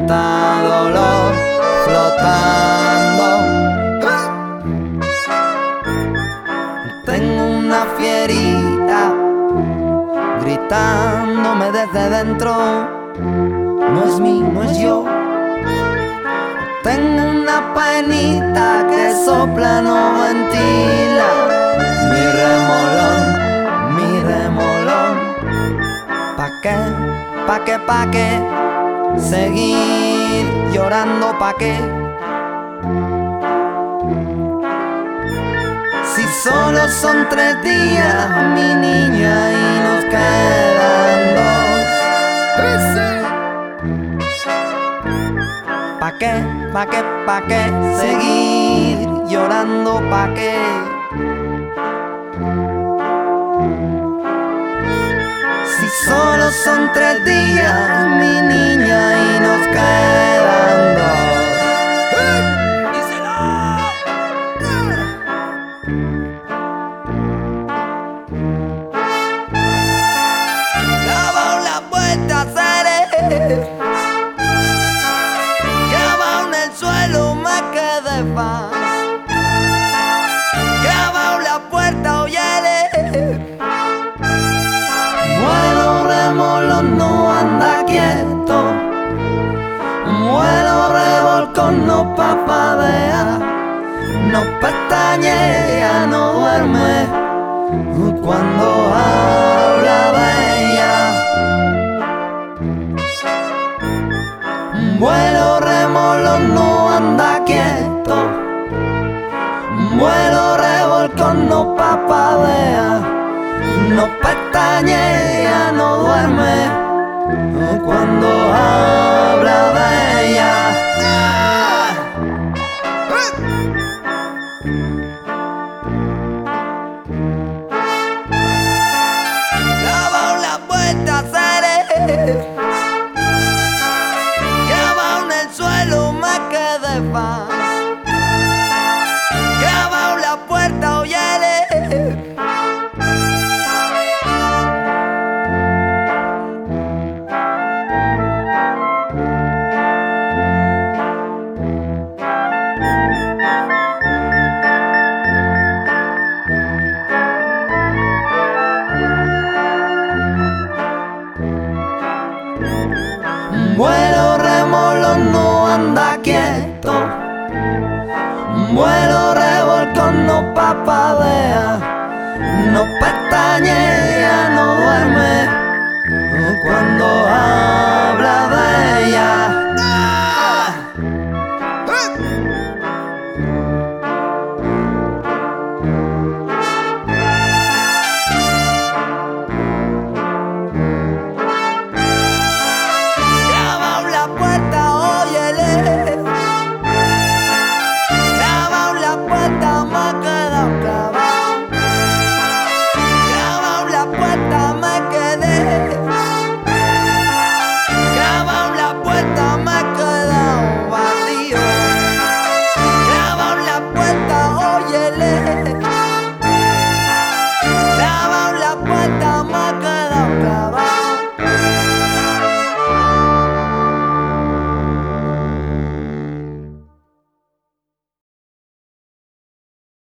sienta dolor flotando. Tengo una fierita gritándome desde dentro. No es mí, no es yo. Tengo una penita que sopla, no ventila. Mi remolón, mi remolón. ¿Pa qué? ¿Pa qué? ¿Pa qué? Seguir llorando, ¿pa qué? Si solo son 3 días, mi niña, y nos quedan 2. ¿Pa qué? ¿Pa qué? ¿Pa qué? Seguir llorando, ¿pa qué? Si solo son 3 días, mi niña, y nos quedan 2. ¡Díselo! Clava la puerta, seré. Clava en el suelo, me quedé faz. Clava la puerta, oyele. Vuelo remolón, no anda quieto. Vuelo revolcón, no papadea. No pestañea, no duerme cuando habla de ella. Vuelo remolón, no anda quieto. Vuelo revolcón, no papadea. No pestañea, no duerme cuando habla de ella. Clava la puerta, seré. Clava en el suelo, me quedé faz. Clava la puerta, oyele. Vuelo remolón, no anda quieto. Vuelo revolcón, no papadea. No pestañea, no duerme cuando habla de ella.